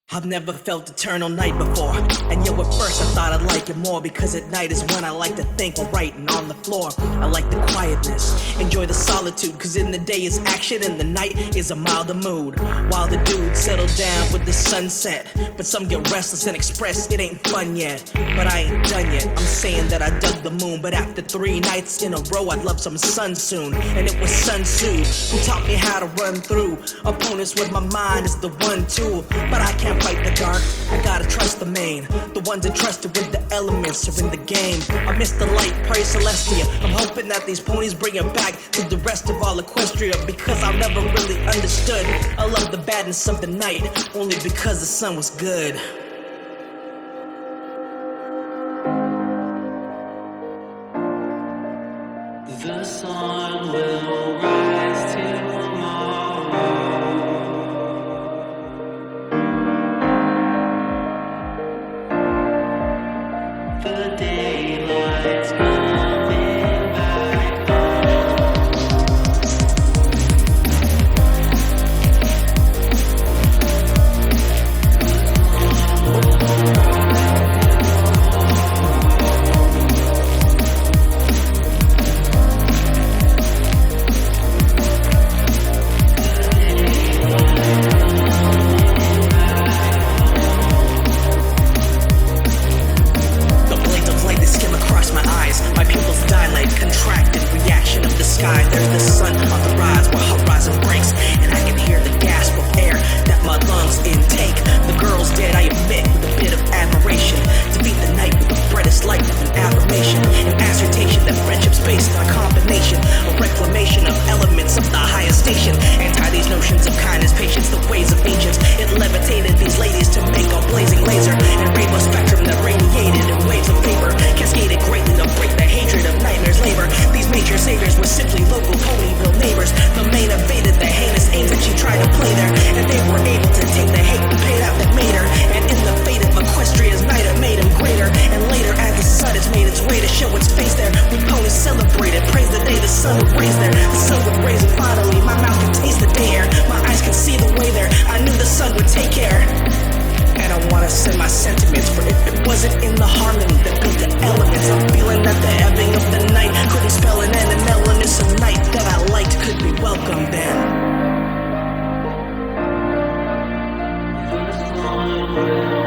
I've never felt eternal night before, and yet at first I thought I'd like it more, because at night is when I like to think while writing on the floor. I like the quietness, enjoy the solitude, cause in the day is action and the night is a milder mood. While the dudes settle down with the sunset, but some get restless and express it ain't fun yet. But I ain't done yet, I'm saying that I dug the moon, but after 3 nights in a row I'd love some sun soon. And it was Sun Tzu who taught me how to run through opponents with my mind is the one tool. But I can't fight the dark, I gotta trust the main. The ones entrusted with the elements are in the game. I miss the light, pray Celestia. I'm hoping that these ponies bring it back to the rest of all Equestria, because I've never really understood. I love the badness of the night, only because the sun was good. The sun will rise tomorrow. The daylight's coming back sky. There's the sun on the rise while horizon breaks, and I can hear the gasp of air that my lungs intake. The girl's dead, I admit, with a bit of admiration. Defeat the night with the brightest light of an affirmation, an assertion that friendship's based on a combination, a reclamation of elements of the highest station. Anti these notions of kindness, patience, the ways of ancients. It levitated these ladies to make a blazing laser and rainbow spectrum that radiated in waves of vapor, cascaded greatly to break the hatred of nightmares labor. These major saviors were simply local Ponyville neighbors. The main evaded the heinous aims that she tried to play there, and they were able to take the hate and pain out that made her. And in the fate of Equestria's night, it made him greater. And later, as the sun has made its way to show its face there, we ponies celebrated, praise the day the sun would raise there. The sun would raise, and finally my mouth could taste the day air. My eyes could see the way there. I knew the sun would take care. And I wanna send my sentiments, for if it wasn't in the harmony that built the elements, I'm feeling that the ebbing of the night couldn't spell an end, and elements of night that I liked could be welcomed in. the sun will